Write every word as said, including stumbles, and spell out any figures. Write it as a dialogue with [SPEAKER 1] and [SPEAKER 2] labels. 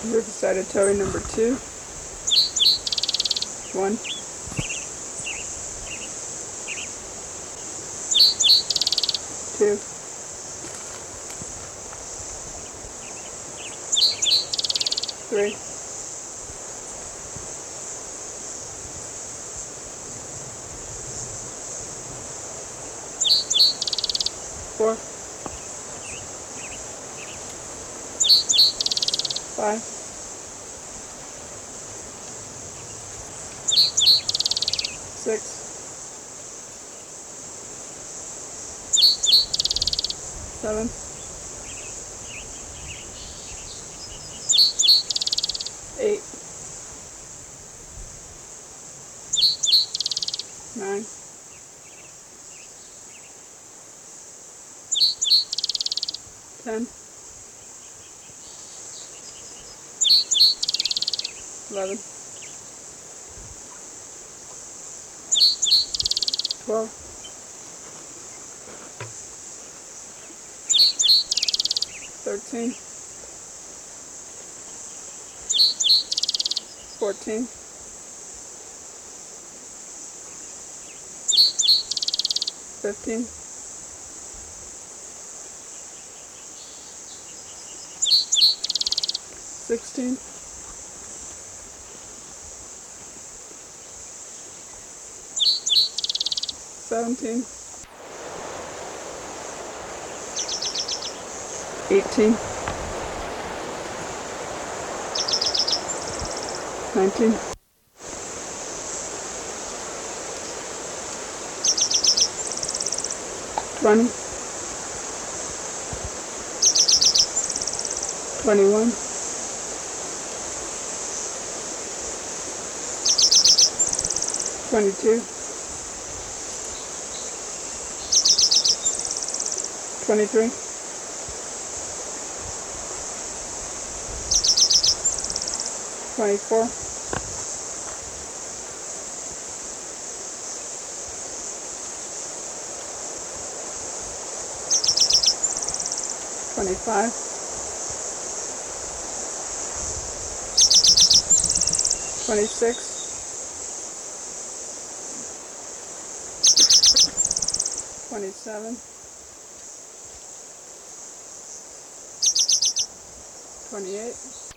[SPEAKER 1] Riverside Toy number two. One. Two. Three. Four. Five. Six. Seven. Eight. Nine. Ten. Eleven. Twelve. Thirteen. Fourteen. Fifteen. Sixteen. Seventeen. Eighteen. Nineteen. Twenty. Twenty-one. Twenty-two. Twenty-three. Twenty-four. Twenty-five. Twenty-six. Twenty-seven. Twenty-eight.